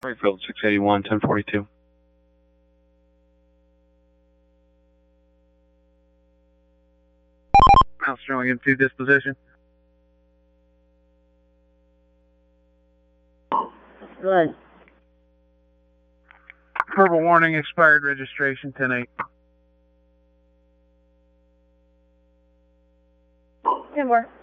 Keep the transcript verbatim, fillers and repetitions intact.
Springfield, six eighty-one, ten forty-two. House showing in two disposition. Right. Verbal warning, expired registration, ten eight. ten more.